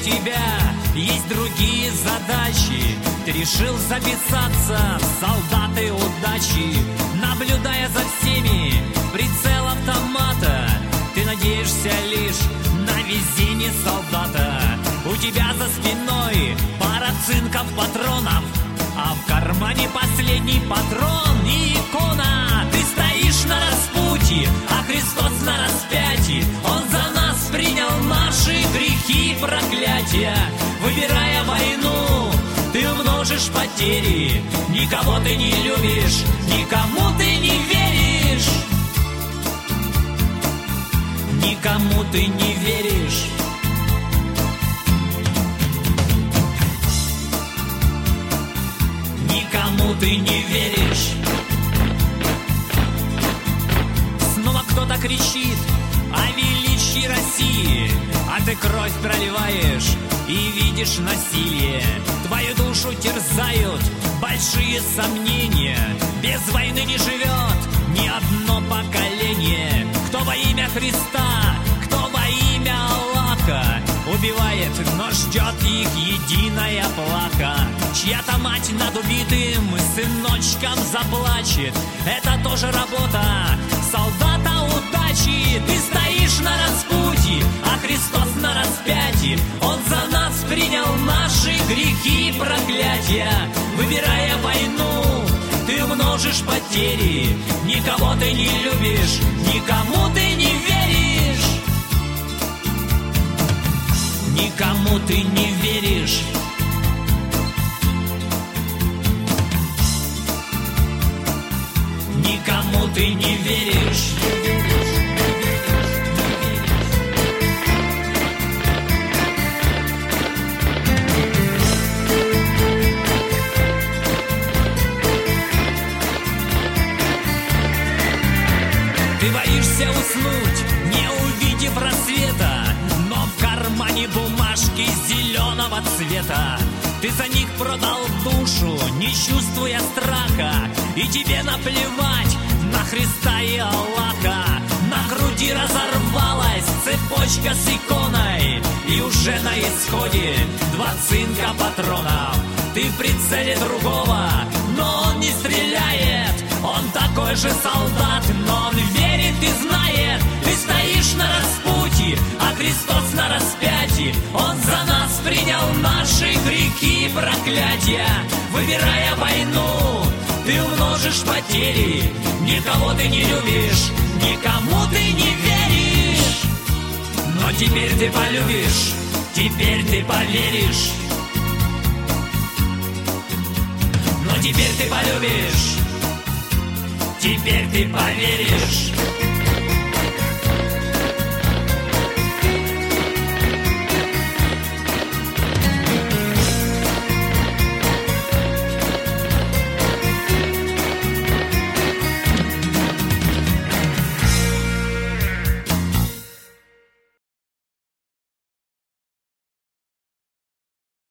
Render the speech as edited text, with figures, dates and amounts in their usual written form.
тебя есть другие задачи. Ты решил записаться в солдаты удачи. Наблюдая за всеми, прицел автомата, ты надеешься лишь на везение солдата. У тебя за спиной пара цинков патронов, а в кармане последний патрон и икона. Ты стоишь на распутье, а Христос на распятии. Он за нас принял наши грехи и проклятия. Выбирая войну, ты умножишь потери. Никого ты не любишь, никому ты не веришь. Никому ты не веришь. Никому ты не веришь. Снова кто-то кричит о величии России, а ты кровь проливаешь и видишь насилие. Твою душу терзают большие сомнения. Без войны не живет ни одно поколение. Кто во имя Христа, кто во имя Аллаха убивает, но ждет их единая плаха. Чья-то мать над убитым сыночком заплачет. Это тоже работа солдата удачи. Ты стоишь на распутье, а Христос на распятии. Он за нас принял наши грехи и проклятия. Выбирая войну, ты умножишь потери. Никого ты не любишь, никому ты не веришь. Никому ты не веришь. Никому ты не веришь. Ты боишься уснуть, не увидев рассвета, но в кармане бумажки зеленого цвета. Ты за них продал душу, не чувствуя страха, и тебе наплевать на Христа и Аллаха. На груди разорвалась цепочка с иконой, и уже на исходе 2 цинка патронов. Ты в прицеле другого, но он не стреляет. Он такой же солдат, но он верит и знает. Ты стоишь на распутье, а Христос на распятии. Он за нас принял наши грехи и проклятия. Выбирая войну, ты умножишь потери. Никого ты не любишь, никому ты не веришь. Но теперь ты полюбишь, теперь ты поверишь. Но теперь ты полюбишь, теперь ты поверишь.